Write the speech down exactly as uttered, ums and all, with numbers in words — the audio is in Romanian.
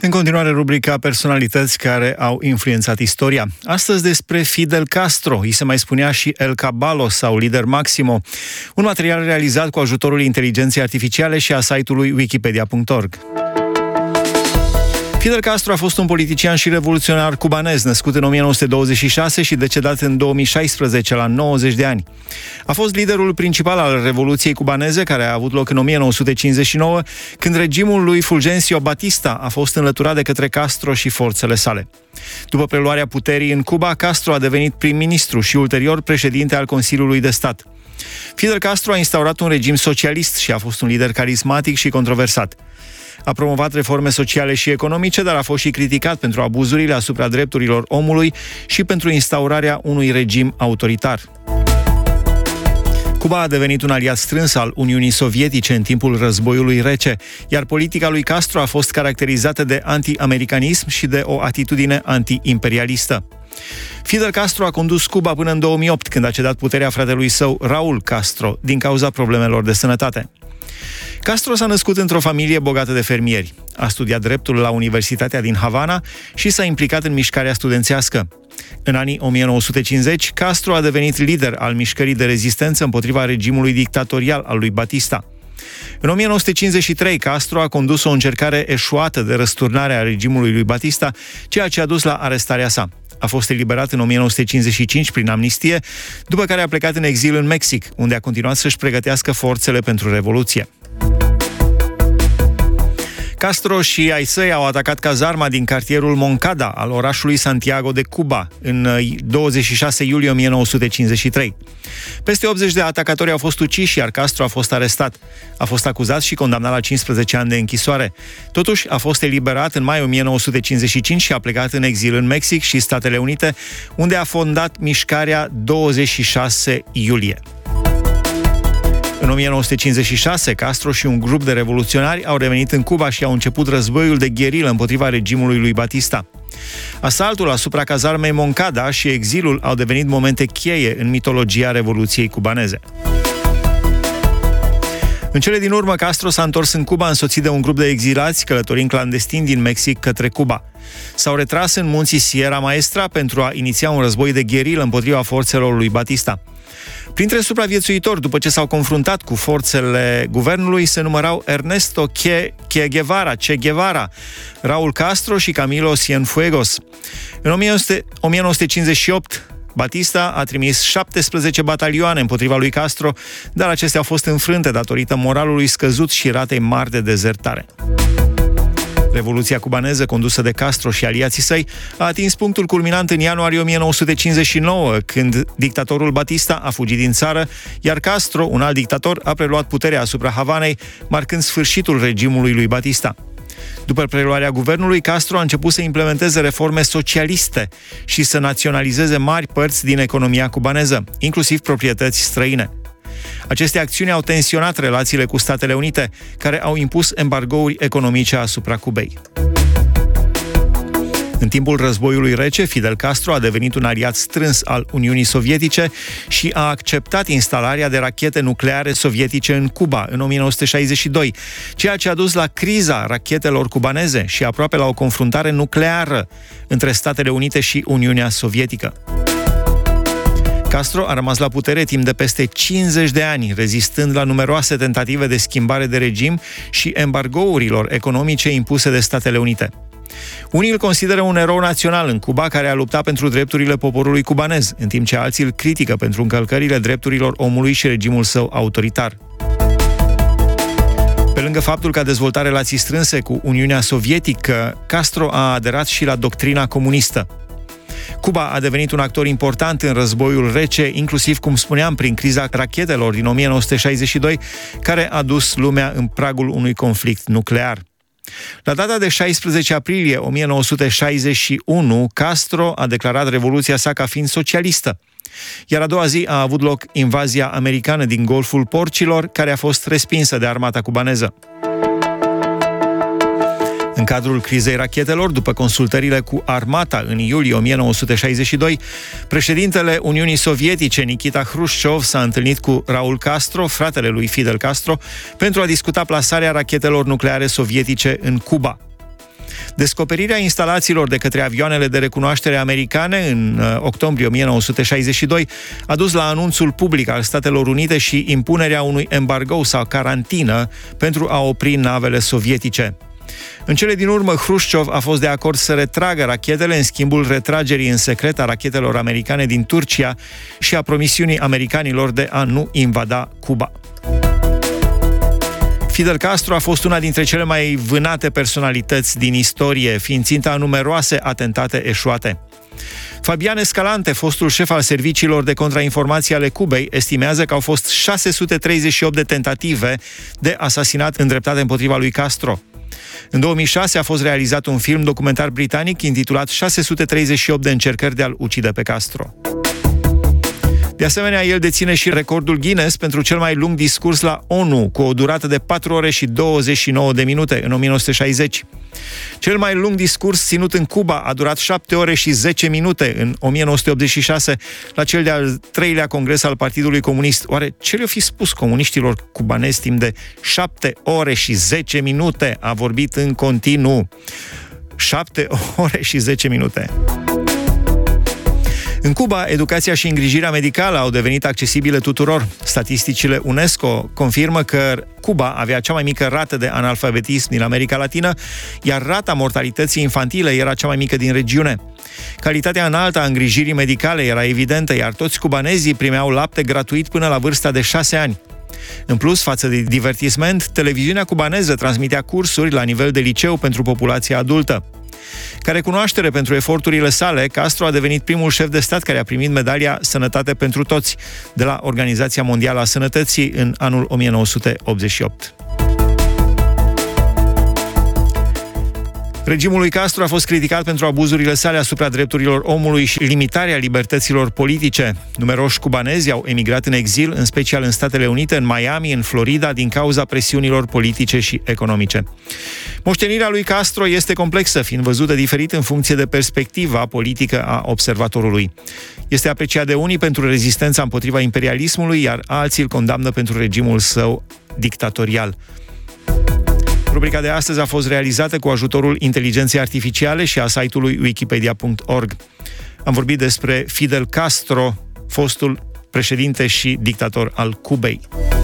În continuare, rubrica personalități care au influențat istoria. Astăzi despre Fidel Castro, îi se mai spunea și El Caballo sau Lider Maximo, un material realizat cu ajutorul inteligenței artificiale și a site-ului wikipedia punct org. Fidel Castro a fost un politician și revoluționar cubanez, născut în o mie nouă sute douăzeci și șase și decedat în două mii șaisprezece, la nouăzeci de ani. A fost liderul principal al Revoluției cubaneze, care a avut loc în o mie nouă sute cincizeci și nouă, când regimul lui Fulgencio Batista a fost înlăturat de către Castro și forțele sale. După preluarea puterii în Cuba, Castro a devenit prim-ministru și ulterior președinte al Consiliului de Stat. Fidel Castro a instaurat un regim socialist și a fost un lider carismatic și controversat. A promovat reforme sociale și economice, dar a fost și criticat pentru abuzurile asupra drepturilor omului și pentru instaurarea unui regim autoritar. Cuba a devenit un aliat strâns al Uniunii Sovietice în timpul războiului rece, iar politica lui Castro a fost caracterizată de anti-americanism și de o atitudine anti-imperialistă. Fidel Castro a condus Cuba până în două mii opt, când a cedat puterea fratelui său, Raul Castro, din cauza problemelor de sănătate. Castro s-a născut într-o familie bogată de fermieri. A studiat dreptul la Universitatea din Havana și s-a implicat în mișcarea studențească. În anii o mie nouă sute cincizeci, Castro a devenit lider al mișcării de rezistență împotriva regimului dictatorial al lui Batista. În o mie nouă sute cincizeci și trei, Castro a condus o încercare eșuată de răsturnare a regimului lui Batista, ceea ce a dus la arestarea sa. A fost eliberat în o mie nouă sute cincizeci și cinci prin amnistie, după care a plecat în exil în Mexic, unde a continuat să-și pregătească forțele pentru Revoluție. Castro și ai săi au atacat cazarma din cartierul Moncada al orașului Santiago de Cuba în douăzeci și șase iulie o mie nouă sute cincizeci și trei. Peste optzeci de atacatori au fost uciși, iar Castro a fost arestat. A fost acuzat și condamnat la cincisprezece ani de închisoare. Totuși, a fost eliberat în mai o mie nouă sute cincizeci și cinci și a plecat în exil în Mexic și Statele Unite, unde a fondat mișcarea douăzeci și șase iulie. În o mie nouă sute cincizeci și șase, Castro și un grup de revoluționari au revenit în Cuba și au început războiul de gherilă împotriva regimului lui Batista. Asaltul asupra cazarmei Moncada și exilul au devenit momente cheie în mitologia Revoluției cubaneze. În cele din urmă, Castro s-a întors în Cuba însoțit de un grup de exilați călătorind clandestin din Mexic către Cuba. S-au retras în munții Sierra Maestra pentru a iniția un război de gherilă împotriva forțelor lui Batista. Printre supraviețuitori, după ce s-au confruntat cu forțele guvernului, se numărau Ernesto Che, Che Guevara, Che Guevara, Raul Castro și Camilo Cienfuegos. În o mie nouă sute cincizeci și opt, Batista a trimis șaptesprezece batalioane împotriva lui Castro, dar acestea au fost înfrânte datorită moralului scăzut și ratei mari de dezertare. Revoluția cubaneză, condusă de Castro și aliații săi, a atins punctul culminant în ianuarie o mie nouă sute cincizeci și nouă, când dictatorul Batista a fugit din țară, iar Castro, un alt dictator, a preluat puterea asupra Havanei, marcând sfârșitul regimului lui Batista. După preluarea guvernului, Castro a început să implementeze reforme socialiste și să naționalizeze mari părți din economia cubaneză, inclusiv proprietăți străine. Aceste acțiuni au tensionat relațiile cu Statele Unite, care au impus embargouri economice asupra Cubei. În timpul războiului rece, Fidel Castro a devenit un aliat strâns al Uniunii Sovietice și a acceptat instalarea de rachete nucleare sovietice în Cuba în o mie nouă sute șaizeci și doi, ceea ce a dus la criza rachetelor cubaneze și aproape la o confruntare nucleară între Statele Unite și Uniunea Sovietică. Castro a rămas la putere timp de peste cincizeci de ani, rezistând la numeroase tentative de schimbare de regim și embargourilor economice impuse de Statele Unite. Unii îl consideră un erou național în Cuba care a luptat pentru drepturile poporului cubanez, în timp ce alții îl critică pentru încălcările drepturilor omului și regimul său autoritar. Pe lângă faptul că a dezvoltat relații strânse cu Uniunea Sovietică, Castro a aderat și la doctrina comunistă. Cuba a devenit un actor important în războiul rece, inclusiv, cum spuneam, prin criza rachetelor din o mie nouă sute șaizeci și doi, care a dus lumea în pragul unui conflict nuclear. La data de șaisprezece aprilie o mie nouă sute șaizeci și unu, Castro a declarat revoluția sa ca fiind socialistă, iar a doua zi a avut loc invazia americană din Golful Porcilor, care a fost respinsă de armata cubaneză. În cadrul crizei rachetelor, după consultările cu armata în iulie o mie nouă sute șaizeci și doi, președintele Uniunii Sovietice, Nikita Hrușciov, s-a întâlnit cu Raul Castro, fratele lui Fidel Castro, pentru a discuta plasarea rachetelor nucleare sovietice în Cuba. Descoperirea instalațiilor de către avioanele de recunoaștere americane în octombrie o mie nouă sute șaizeci și doi a dus la anunțul public al Statelor Unite și impunerea unui embargo sau carantină pentru a opri navele sovietice. În cele din urmă, Hrușciov a fost de acord să retragă rachetele în schimbul retragerii în secret a rachetelor americane din Turcia și a promisiunii americanilor de a nu invada Cuba. Fidel Castro a fost una dintre cele mai vânate personalități din istorie, fiind ținta a numeroase atentate eșuate. Fabian Escalante, fostul șef al serviciilor de contrainformație ale Cubei, estimează că au fost șase sute treizeci și opt de tentative de asasinat îndreptate împotriva lui Castro. În două mii șase a fost realizat un film documentar britanic intitulat șase sute treizeci și opt de încercări de a-l ucide pe Castro. De asemenea, el deține și recordul Guinness pentru cel mai lung discurs la ONU, cu o durată de patru ore și douăzeci și nouă de minute, în o mie nouă sute șaizeci. Cel mai lung discurs ținut în Cuba a durat șapte ore și zece minute, în o mie nouă sute optzeci și șase, la cel de-al treilea congres al Partidului Comunist. Oare ce le-o fi spus comuniștilor cubanezi timp de șapte ore și zece minute? A vorbit în continuu. șapte ore și zece minute. În Cuba, educația și îngrijirea medicală au devenit accesibile tuturor. Statisticile UNESCO confirmă că Cuba avea cea mai mică rată de analfabetism din America Latină, iar rata mortalității infantile era cea mai mică din regiune. Calitatea înaltă a îngrijirii medicale era evidentă, iar toți cubanezii primeau lapte gratuit până la vârsta de șase ani. În plus, față de divertisment, televiziunea cubaneză transmitea cursuri la nivel de liceu pentru populația adultă. Ca recunoaștere pentru eforturile sale, Castro a devenit primul șef de stat care a primit medalia Sănătate pentru Toți de la Organizația Mondială a Sănătății în anul o mie nouă sute optzeci și opt. Regimul lui Castro a fost criticat pentru abuzurile sale asupra drepturilor omului și limitarea libertăților politice. Numeroși cubanezi au emigrat în exil, în special în Statele Unite, în Miami, în Florida, din cauza presiunilor politice și economice. Moștenirea lui Castro este complexă, fiind văzută diferit în funcție de perspectiva politică a observatorului. Este apreciat de unii pentru rezistența împotriva imperialismului, iar alții îl condamnă pentru regimul său dictatorial. Rubrica de astăzi a fost realizată cu ajutorul inteligenței artificiale și a site-ului wikipedia punct org. Am vorbit despre Fidel Castro, fostul președinte și dictator al Cubei.